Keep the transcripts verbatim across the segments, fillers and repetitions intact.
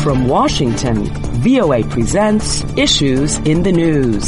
From Washington, V O A presents Issues in the News.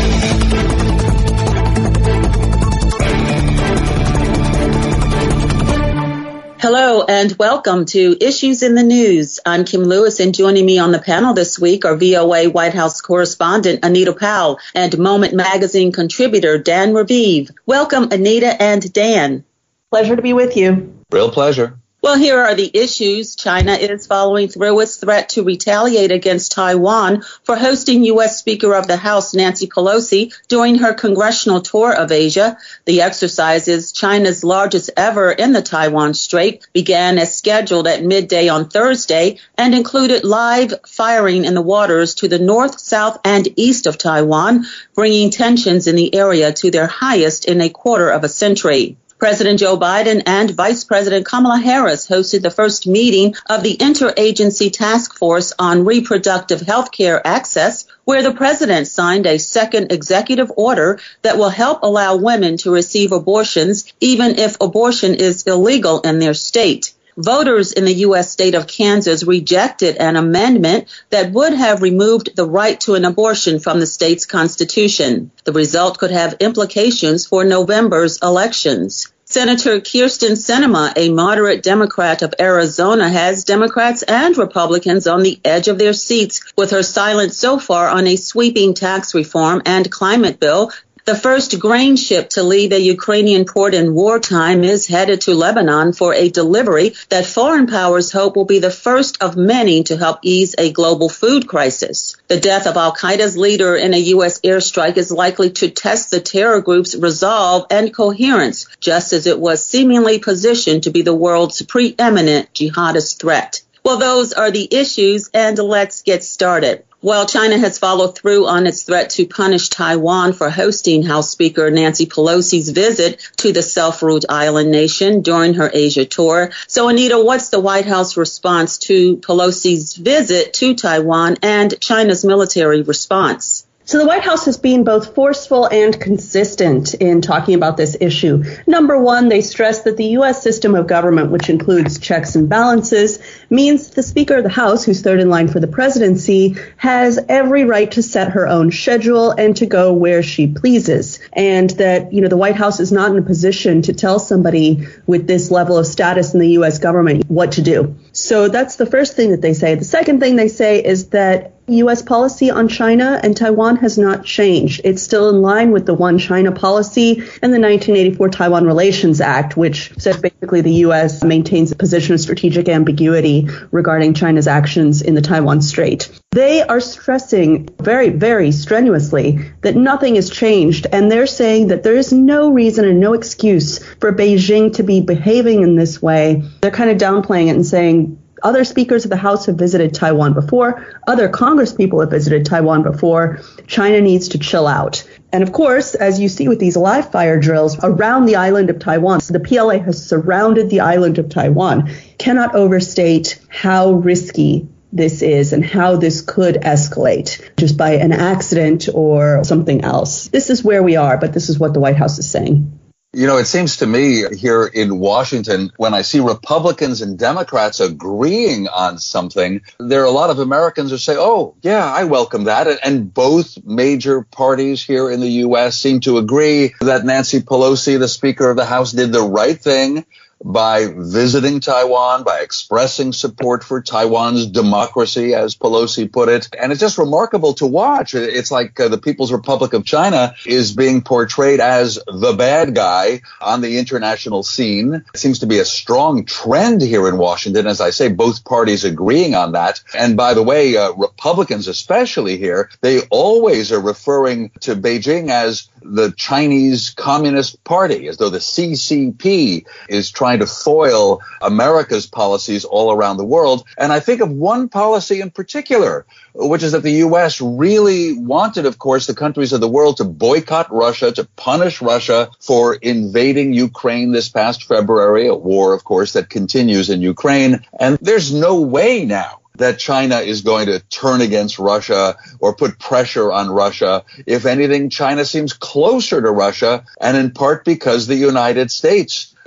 Hello and welcome to Issues in the News. I'm Kim Lewis, and joining me on the panel this week are V O A White House correspondent Anita Powell and Moment Magazine contributor Dan Raviv. Welcome, Anita and Dan. Pleasure to be with you. Real pleasure. Well, here are the issues. China is following through its threat to retaliate against Taiwan for hosting U S Speaker of the House Nancy Pelosi during her congressional tour of Asia. The exercises, China's largest ever in the Taiwan Strait, began as scheduled at midday on Thursday and included live firing in the waters to the north, south, and east of Taiwan, bringing tensions in the area to their highest in a quarter of a century. President Joe Biden and Vice President Kamala Harris hosted the first meeting of the Interagency Task Force on Reproductive Health Care Access, where the president signed a second executive order that will help allow women to receive abortions, even if abortion is illegal in their state. Voters in the U S state of Kansas rejected an amendment that would have removed the right to an abortion from the state's constitution. The result could have implications for November's elections. Senator Kyrsten Sinema, a moderate Democrat of Arizona, has Democrats and Republicans on the edge of their seats with her silence so far on a sweeping tax reform and climate bill. The first grain ship to leave a Ukrainian port in wartime is headed to Lebanon for a delivery that foreign powers hope will be the first of many to help ease a global food crisis. The death of al-Qaeda's leader in a U S airstrike is likely to test the terror group's resolve and coherence, just as it was seemingly positioned to be the world's preeminent jihadist threat. Well, those are the issues, and let's get started. While China has followed through on its threat to punish Taiwan for hosting House Speaker Nancy Pelosi's visit to the self-ruled island nation during her Asia tour. So, Anita, what's the White House response to Pelosi's visit to Taiwan and China's military response? So the White House has been both forceful and consistent in talking about this issue. Number one, they stress that the U S system of government, which includes checks and balances, means the Speaker of the House, who's third in line for the presidency, has every right to set her own schedule and to go where she pleases. And that, you know, the White House is not in a position to tell somebody with this level of status in the U S government what to do. So that's the first thing that they say. The second thing they say is that U S policy on China and Taiwan has not changed. It's still in line with the One China policy and the nineteen eighty-four Taiwan Relations Act, which says basically the U S maintains a position of strategic ambiguity regarding China's actions in the Taiwan Strait. They are stressing very, very strenuously that nothing has changed, and they're saying that there is no reason and no excuse for Beijing to be behaving in this way. They're kind of downplaying it and saying, other speakers of the House have visited Taiwan before. Other Congress people have visited Taiwan before. China needs to chill out. And of course, as you see with these live fire drills around the island of Taiwan, so the P L A has surrounded the island of Taiwan. Cannot overstate how risky this is and how this could escalate just by an accident or something else. This is where we are, but this is what the White House is saying. You know, it seems to me here in Washington, when I see Republicans and Democrats agreeing on something, there are a lot of Americans who say, oh, yeah, I welcome that. And both major parties here in the U S seem to agree that Nancy Pelosi, the Speaker of the House, did the right thing by visiting Taiwan, by expressing support for Taiwan's democracy, as Pelosi put it. And it's just remarkable to watch. It's like uh, the People's Republic of China is being portrayed as the bad guy on the international scene. It seems to be a strong trend here in Washington, as I say, both parties agreeing on that. And by the way, uh, Republicans especially here, they always are referring to Beijing as the Chinese Communist Party, as though the C C P is trying to foil America's policies all around the world. And I think of one policy in particular, which is that the U S really wanted, of course, the countries of the world to boycott Russia, to punish Russia for invading Ukraine this past February, a war, of course, that continues in Ukraine. And there's no way now that China is going to turn against Russia or put pressure on Russia. If anything, China seems closer to Russia, and in part because the United States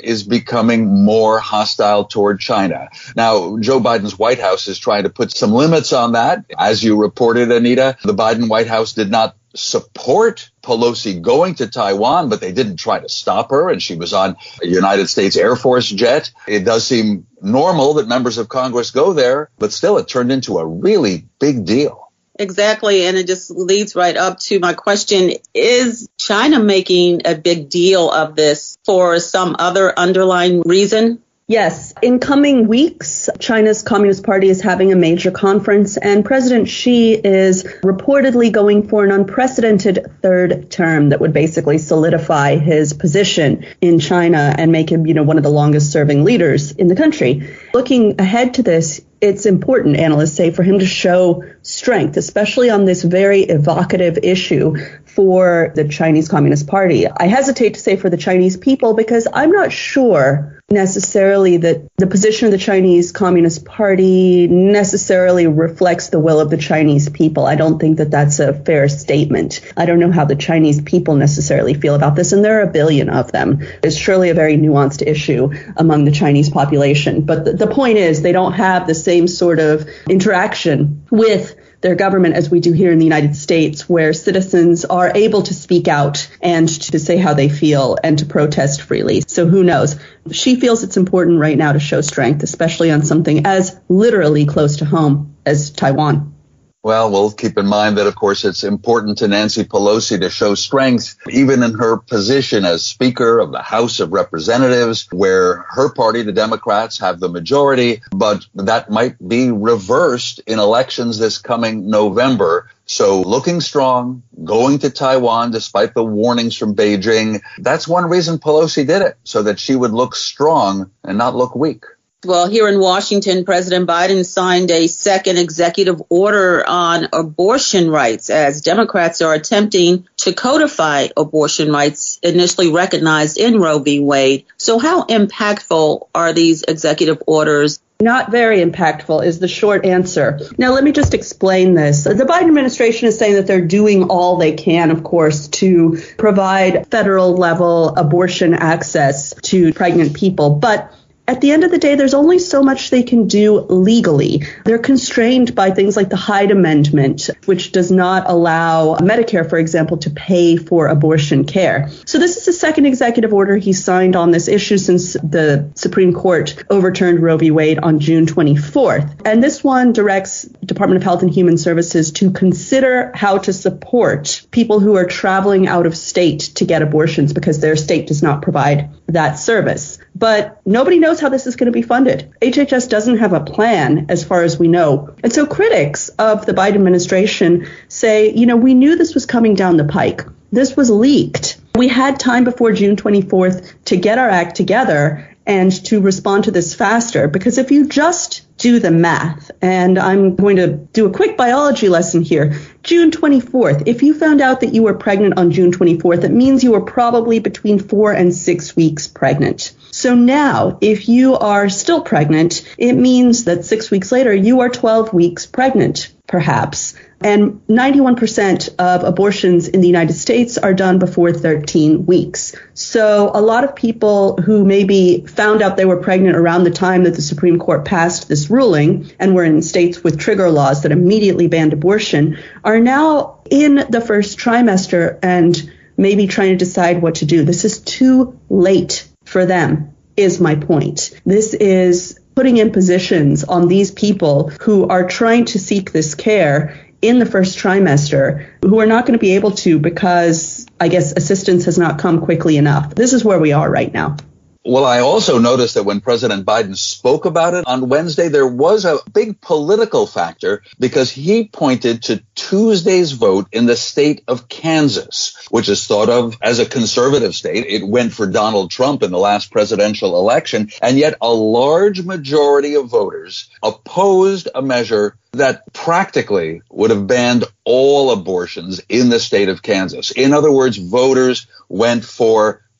is becoming more hostile toward China. Now, Joe Biden's White House is trying to put some limits on that. As you reported, Anita, the Biden White House did not support Pelosi going to Taiwan, but they didn't try to stop her, and she was on a United States Air Force jet. It does seem normal that members of Congress go there, but still it turned into a really big deal. Exactly, and it just leads right up to my question. Is China making a big deal of this for some other underlying reason? Yes. In coming weeks, China's Communist Party is having a major conference, and President Xi is reportedly going for an unprecedented third term that would basically solidify his position in China and make him, you know, one of the longest serving leaders in the country. Looking ahead to this, it's important, analysts say, for him to show strength, especially on this very evocative issue for the Chinese Communist Party. I hesitate to say for the Chinese people because I'm not sure necessarily that the position of the Chinese Communist Party necessarily reflects the will of the Chinese people. I don't think that that's a fair statement. I don't know how the Chinese people necessarily feel about this, and there are a billion of them. It's surely a very nuanced issue among the Chinese population. But the, the point is they don't have the same sort of interaction with their government as we do here in the United States, where citizens are able to speak out and to say how they feel and to protest freely. So who knows? She feels it's important right now to show strength, especially on something as literally close to home as Taiwan. Well, we'll keep in mind that, of course, it's important to Nancy Pelosi to show strength, even in her position as Speaker of the House of Representatives, where her party, the Democrats, have the majority. But that might be reversed in elections this coming November. So looking strong, going to Taiwan despite the warnings from Beijing. That's one reason Pelosi did it, so that she would look strong and not look weak. Well, here in Washington, President Biden signed a second executive order on abortion rights as Democrats are attempting to codify abortion rights initially recognized in Roe v. Wade. So how impactful are these executive orders? Not very impactful is the short answer. Now, let me just explain this. The Biden administration is saying that they're doing all they can, of course, to provide federal level abortion access to pregnant people. But at the end of the day, there's only so much they can do legally. They're constrained by things like the Hyde Amendment, which does not allow Medicare, for example, to pay for abortion care. So this is the second executive order he signed on this issue since the Supreme Court overturned Roe v. Wade on June twenty-fourth. And this one directs Department of Health and Human Services to consider how to support people who are traveling out of state to get abortions because their state does not provide that service. But nobody knows how this is going to be funded. H H S doesn't have a plan as far as we know. And so critics of the Biden administration say, you know, we knew this was coming down the pike. This was leaked. We had time before June twenty-fourth to get our act together and to respond to this faster. Because if you just do the math, and I'm going to do a quick biology lesson here, June twenty-fourth, if you found out that you were pregnant on June twenty-fourth, it means you were probably between four and six weeks pregnant. So now, if you are still pregnant, it means that six weeks later, you are twelve weeks pregnant, perhaps. And ninety-one percent of abortions in the United States are done before thirteen weeks. So a lot of people who maybe found out they were pregnant around the time that the Supreme Court passed this ruling and were in states with trigger laws that immediately banned abortion are now in the first trimester and maybe trying to decide what to do. This is too late for them, is my point. This is putting impositions on these people who are trying to seek this care in the first trimester, who are not going to be able to because, I guess, assistance has not come quickly enough. This is where we are right now. Well, I also noticed that when President Biden spoke about it on Wednesday, there was a big political factor because he pointed to Tuesday's vote in the state of Kansas, which is thought of as a conservative state. It went for Donald Trump in the last presidential election, and yet a large majority of voters opposed a measure that practically would have banned all abortions in the state of Kansas. In other words, voters went for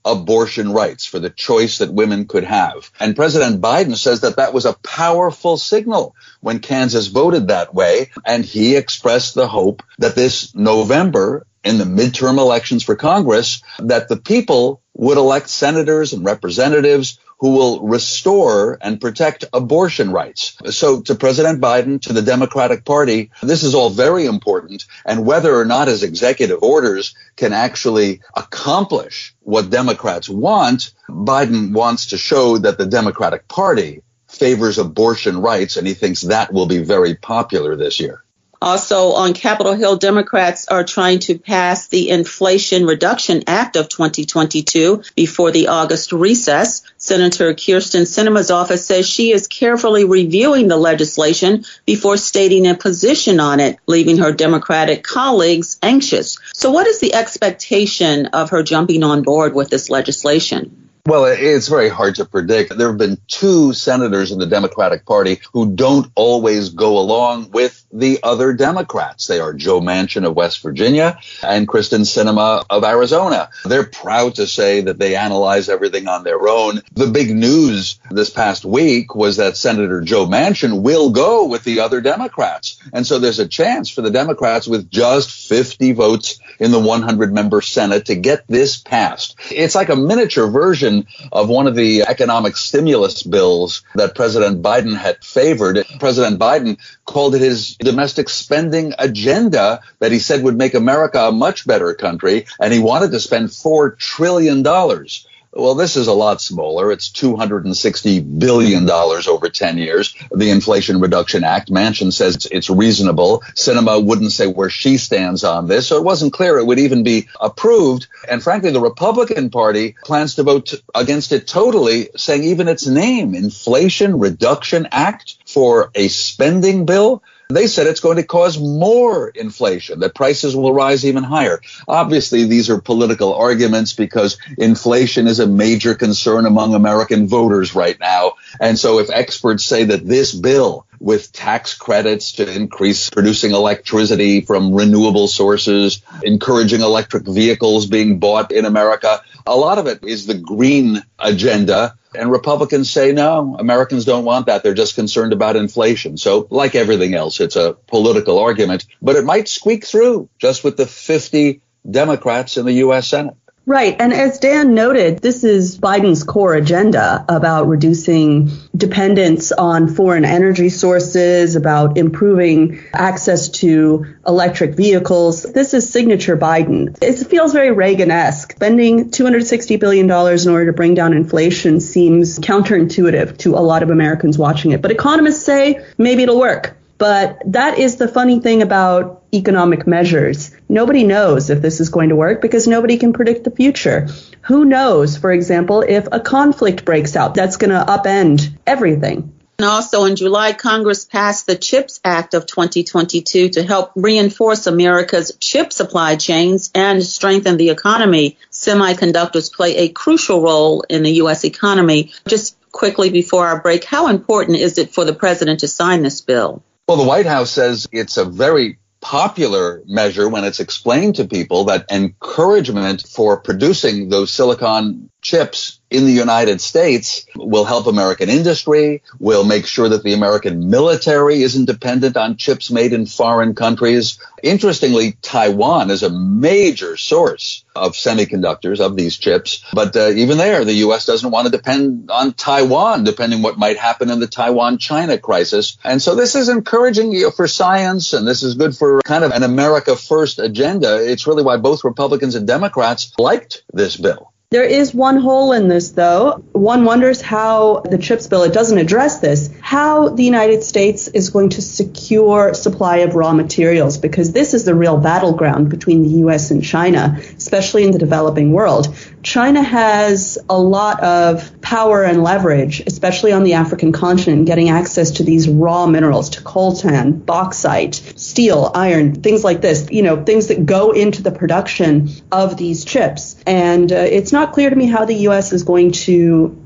abortion rights, for the choice that women could have. And President Biden says that that was a powerful signal when Kansas voted that way. And he expressed the hope that this November, in the midterm elections for Congress, that the people would elect senators and representatives who will restore and protect abortion rights. So to President Biden, to the Democratic Party, this is all very important. And whether or not his executive orders can actually accomplish what Democrats want, Biden wants to show that the Democratic Party favors abortion rights, and he thinks that will be very popular this year. Also on Capitol Hill, Democrats are trying to pass the Inflation Reduction Act of twenty twenty-two before the August recess. Senator Kyrsten Sinema's office says she is carefully reviewing the legislation before stating a position on it, leaving her Democratic colleagues anxious. So what is the expectation of her jumping on board with this legislation? Well, it's very hard to predict. There have been two senators in the Democratic Party who don't always go along with the other Democrats. They are Joe Manchin of West Virginia and Kyrsten Sinema of Arizona. They're proud to say that they analyze everything on their own. The big news this past week was that Senator Joe Manchin will go with the other Democrats. And so there's a chance for the Democrats with just fifty votes in the one hundred member Senate to get this passed. It's like a miniature version of one of the economic stimulus bills that President Biden had favored. President Biden called it his domestic spending agenda that he said would make America a much better country, and he wanted to spend four trillion dollars. Well, this is a lot smaller. It's two hundred sixty billion dollars over ten years. The Inflation Reduction Act, Manchin says it's reasonable. Sinema wouldn't say where she stands on this, so it wasn't clear it would even be approved. And frankly, the Republican Party plans to vote against it totally, saying even its name, Inflation Reduction Act, for a spending bill, they said it's going to cause more inflation, that prices will rise even higher. Obviously, these are political arguments because inflation is a major concern among American voters right now. And so if experts say that this bill, with tax credits to increase producing electricity from renewable sources, encouraging electric vehicles being bought in America, a lot of it is the green agenda. And Republicans say, no, Americans don't want that. They're just concerned about inflation. So like everything else, it's a political argument, but it might squeak through just with the fifty Democrats in the U S Senate. Right. And as Dan noted, this is Biden's core agenda about reducing dependence on foreign energy sources, about improving access to electric vehicles. This is signature Biden. It feels very Reagan-esque. Spending two hundred sixty billion dollars in order to bring down inflation seems counterintuitive to a lot of Americans watching it. But economists say maybe it'll work. But that is the funny thing about economic measures. Nobody knows if this is going to work because nobody can predict the future. Who knows, for example, if a conflict breaks out that's going to upend everything. And also in July, Congress passed the CHIPS Act of twenty twenty-two to help reinforce America's chip supply chains and strengthen the economy. Semiconductors play a crucial role in the U S economy. Just quickly before our break, how important is it for the president to sign this bill? Well, the White House says it's a very popular measure when it's explained to people that encouragement for producing those silicon chips in the United States will help American industry, will make sure that the American military isn't dependent on chips made in foreign countries. Interestingly, Taiwan is a major source of semiconductors, of these chips. But uh, even there, the U S doesn't want to depend on Taiwan, depending what might happen in the Taiwan-China crisis. And so this is encouraging you know, for science, and this is good for kind of an America First agenda. It's really why both Republicans and Democrats liked this bill. There is one hole in this, though. One wonders how the CHIPS bill, it doesn't address this, how the United States is going to secure supply of raw materials, because this is the real battleground between the U S and China, especially in the developing world. China has a lot of power and leverage, especially on the African continent, getting access to these raw minerals, to coltan, bauxite, steel, iron, things like this, you know, things that go into the production of these chips. And uh, it's not clear to me how the U S is going to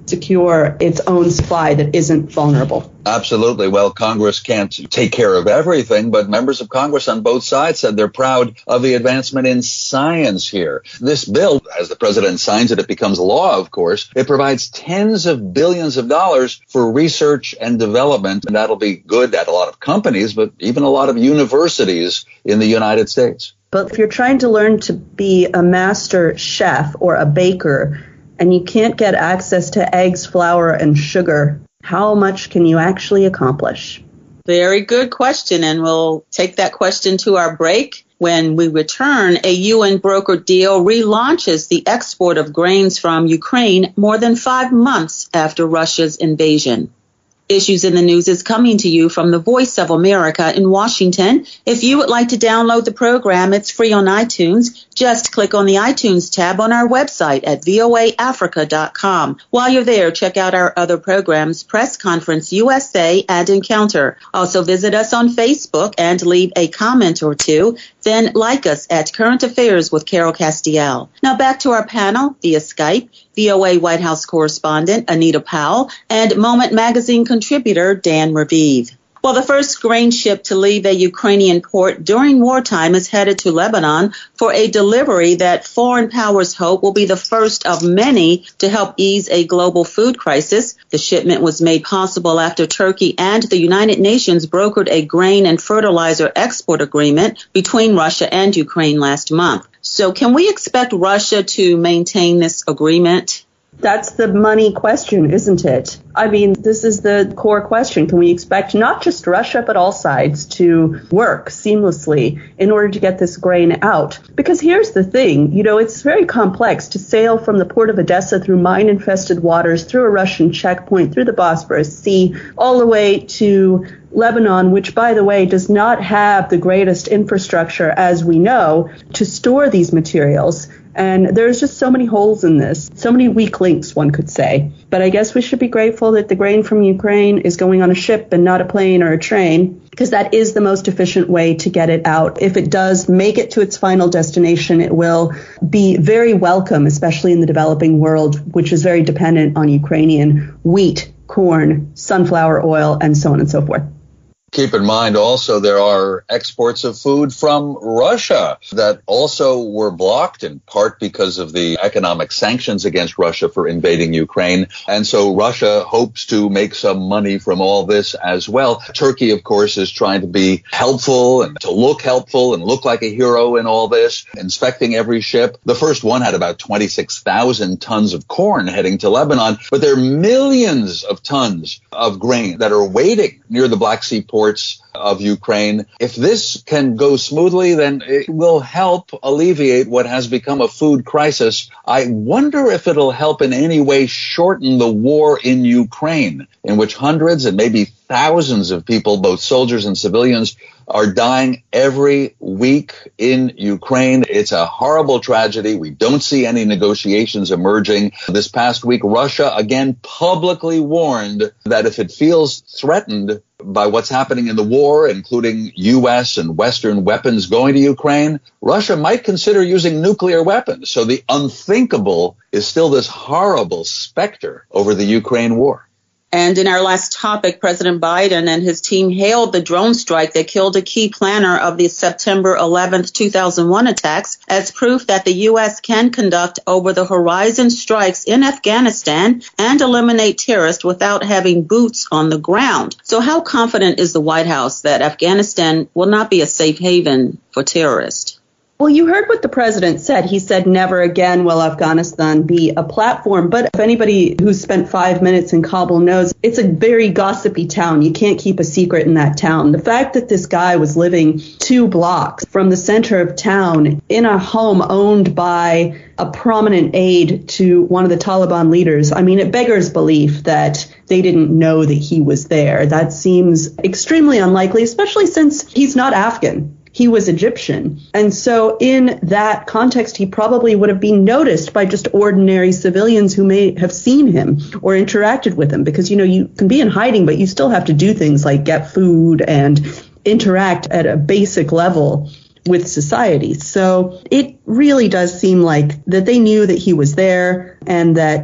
secure its own supply that isn't vulnerable. Absolutely. Well, Congress can't take care of everything, but members of Congress on both sides said they're proud of the advancement in science here. This bill, as the president signs it, it becomes law, of course. It provides tens of billions of dollars for research and development, and that'll be good at a lot of companies, but even a lot of universities in the United States. But if you're trying to learn to be a master chef or a baker, and you can't get access to eggs, flour, and sugar, how much can you actually accomplish? Very good question, and we'll take that question to our break. When we return, a U N brokered deal relaunches the export of grains from Ukraine more than five months after Russia's invasion. Issues in the News is coming to you from the Voice of America in Washington. If you would like to download the program, it's free on iTunes. Just click on the iTunes tab on our website at V O A Africa dot com. While you're there, check out our other programs, Press Conference U S A and Encounter. Also visit us on Facebook and leave a comment or two. Then like us at Current Affairs with Carol Castiel. Now back to our panel via Skype. V O A White House correspondent Anita Powell and Moment Magazine contributor Dan Raviv. Well, the first grain ship to leave a Ukrainian port during wartime is headed to Lebanon for a delivery that foreign powers hope will be the first of many to help ease a global food crisis. The shipment was made possible after Turkey and the United Nations brokered a grain and fertilizer export agreement between Russia and Ukraine last month. So can we expect Russia to maintain this agreement? That's the money question, isn't it? I mean, this is the core question. Can we expect not just Russia, but all sides to work seamlessly in order to get this grain out? Because here's the thing, you know, it's very complex to sail from the port of Odessa through mine-infested waters, through a Russian checkpoint, through the Bosporus Sea, all the way to Lebanon, which, by the way, does not have the greatest infrastructure, as we know, to store these materials. And there's just so many holes in this, so many weak links, one could say. But I guess we should be grateful that the grain from Ukraine is going on a ship and not a plane or a train, because that is the most efficient way to get it out. If it does make it to its final destination, it will be very welcome, especially in the developing world, which is very dependent on Ukrainian wheat, corn, sunflower oil, and so on and so forth. Keep in mind also there are exports of food from Russia that also were blocked in part because of the economic sanctions against Russia for invading Ukraine. And so Russia hopes to make some money from all this as well. Turkey, of course, is trying to be helpful and to look helpful and look like a hero in all this, inspecting every ship. The first one had about twenty-six thousand tons of corn heading to Lebanon, but there are millions of tons of grain that are waiting near the Black Sea ports of Ukraine. If this can go smoothly, then it will help alleviate what has become a food crisis. I wonder if it'll help in any way shorten the war in Ukraine, in which hundreds and maybe thousands of people, both soldiers and civilians, are dying every week in Ukraine. It's a horrible tragedy. We don't see any negotiations emerging. This past week, Russia again publicly warned that if it feels threatened by what's happening in the war, including U S and Western weapons going to Ukraine, Russia might consider using nuclear weapons. So the unthinkable is still this horrible specter over the Ukraine war. And in our last topic, President Biden and his team hailed the drone strike that killed a key planner of the September eleventh, two thousand one attacks as proof that the U S can conduct over-the-horizon strikes in Afghanistan and eliminate terrorists without having boots on the ground. So how confident is the White House that Afghanistan will not be a safe haven for terrorists? Well, you heard what the president said. He said never again will Afghanistan be a platform. But if anybody who's spent five minutes in Kabul knows, it's a very gossipy town. You can't keep a secret in that town. The fact that this guy was living two blocks from the center of town in a home owned by a prominent aide to one of the Taliban leaders, I mean, it beggars belief that they didn't know that he was there. That seems extremely unlikely, especially since he's not Afghan. He was Egyptian. And so in that context, he probably would have been noticed by just ordinary civilians who may have seen him or interacted with him. Because, you know, you can be in hiding, but you still have to do things like get food and interact at a basic level with society. So it really does seem like that they knew that he was there and that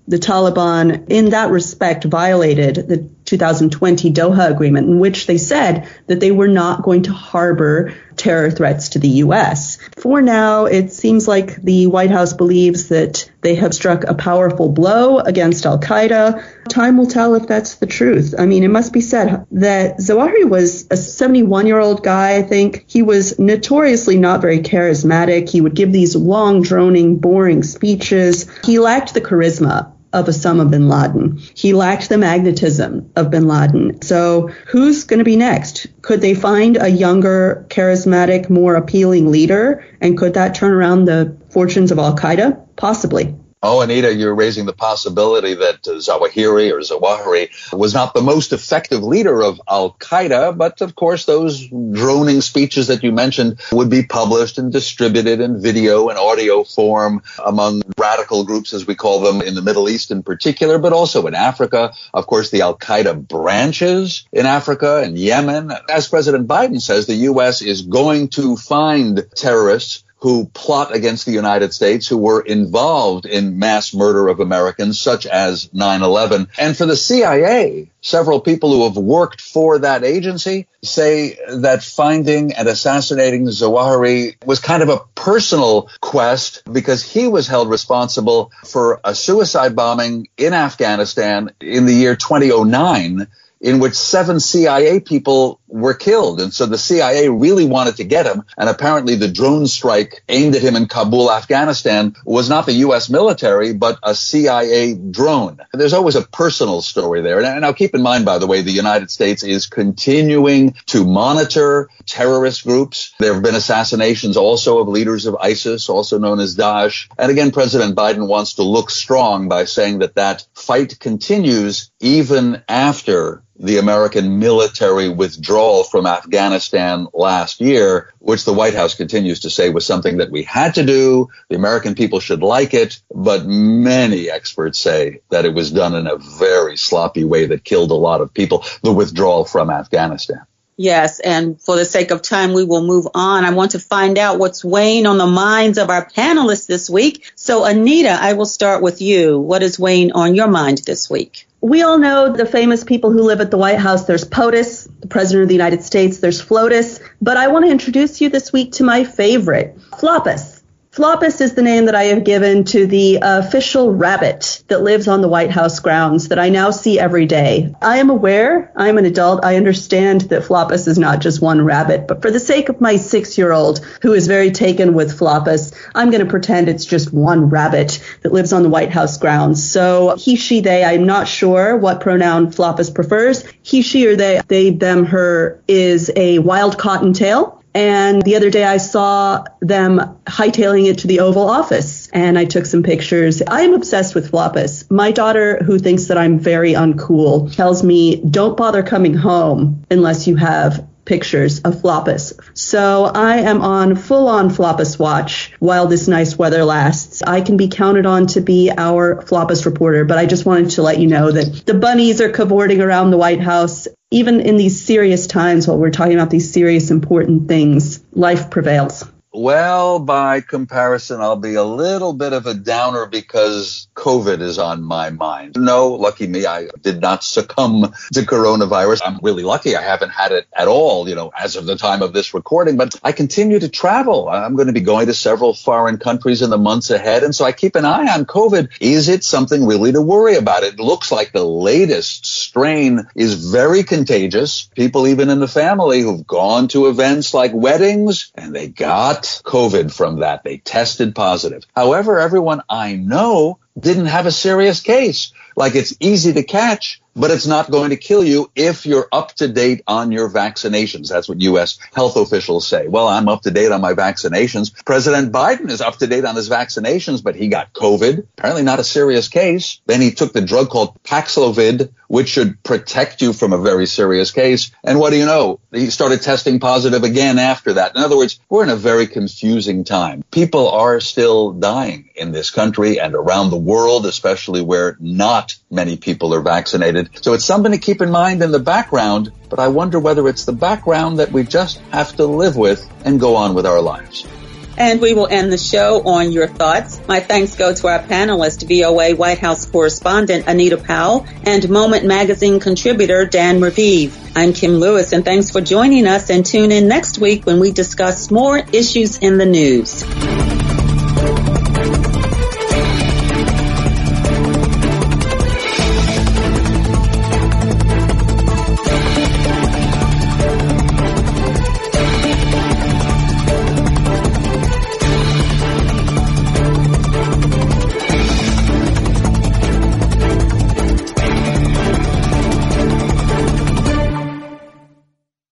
the Taliban, in that respect, violated the two thousand twenty Doha Agreement, in which they said that they were not going to harbor terror threats to the U S. For now, it seems like the White House believes that they have struck a powerful blow against al-Qaeda. Time will tell if that's the truth. I mean, it must be said that Zawahiri was a seventy-one-year-old guy, I think. He was notoriously not very charismatic. He would give these long, droning, boring speeches. He lacked the charisma of Osama bin Laden. He lacked the magnetism of bin Laden. So who's going to be next? Could they find a younger, charismatic, more appealing leader? And could that turn around the fortunes of al-Qaeda? Possibly. Oh, Anita, you're raising the possibility that uh, Zawahiri or Zawahiri was not the most effective leader of al-Qaeda, but of course those droning speeches that you mentioned would be published and distributed in video and audio form among radical groups, as we call them, in the Middle East in particular, but also in Africa. Of course, the al-Qaeda branches in Africa and Yemen. As President Biden says, the U S is going to find terrorists who plot against the United States, who were involved in mass murder of Americans, such as nine eleven. And for the C I A, several people who have worked for that agency say that finding and assassinating Zawahiri was kind of a personal quest because he was held responsible for a suicide bombing in Afghanistan in the year two thousand nine, in which seven C I A people were killed. And so the C I A really wanted to get him. And apparently the drone strike aimed at him in Kabul, Afghanistan, was not the U S military, but a C I A drone. There's always a personal story there. And now keep in mind, by the way, the United States is continuing to monitor terrorist groups. There have been assassinations also of leaders of ISIS, also known as Daesh. And again, President Biden wants to look strong by saying that that fight continues even after the American military withdrawal from Afghanistan last year, which the White House continues to say was something that we had to do. The American people should like it. But many experts say that it was done in a very sloppy way that killed a lot of people, the withdrawal from Afghanistan. Yes, and for the sake of time, we will move on. I want to find out what's weighing on the minds of our panelists this week. So, Anita, I will start with you. What is weighing on your mind this week? We all know the famous people who live at the White House. There's POTUS, the President of the United States. There's FLOTUS. But I want to introduce you this week to my favorite, Floppus. Floppus is the name that I have given to the official rabbit that lives on the White House grounds that I now see every day. I am aware, I am an adult, I understand that Floppus is not just one rabbit, but for the sake of my six-year-old who is very taken with Floppus, I'm going to pretend it's just one rabbit that lives on the White House grounds. So he, she, they, I'm not sure what pronoun Floppus prefers. He, she, or they, they, them, her is a wild cottontail. And the other day I saw them hightailing it to the Oval Office, and I took some pictures. I am obsessed with Floppus. My daughter, who thinks that I'm very uncool, tells me, don't bother coming home unless you have pictures of Floppus. So I am on full-on Floppus watch while this nice weather lasts. I can be counted on to be our Floppus reporter, but I just wanted to let you know that the bunnies are cavorting around the White House. Even in these serious times, while we're talking about these serious, important things, life prevails. Well, by comparison, I'll be a little bit of a downer because COVID is on my mind. No, lucky me, I did not succumb to coronavirus. I'm really lucky I haven't had it at all, you know, as of the time of this recording. But I continue to travel. I'm going to be going to several foreign countries in the months ahead. And so I keep an eye on COVID. Is it something really to worry about? It looks like the latest strain is very contagious. People even in the family who've gone to events like weddings and they got COVID from that. They tested positive. However, everyone I know didn't have a serious case. Like, it's easy to catch, but it's not going to kill you if you're up to date on your vaccinations. That's what U S health officials say. Well, I'm up to date on my vaccinations. President Biden is up to date on his vaccinations, but he got COVID, apparently not a serious case. Then he took the drug called Paxlovid, which should protect you from a very serious case. And what do you know? He started testing positive again after that. In other words, we're in a very confusing time. People are still dying in this country and around the world, especially where not many people are vaccinated. So it's something to keep in mind in the background, but I wonder whether it's the background that we just have to live with and go on with our lives. And we will end the show on your thoughts. My thanks go to our panelists, V O A White House correspondent Anita Powell and Moment Magazine contributor Dan Raviv. I'm Kim Lewis, and thanks for joining us, and tune in next week when we discuss more issues in the news.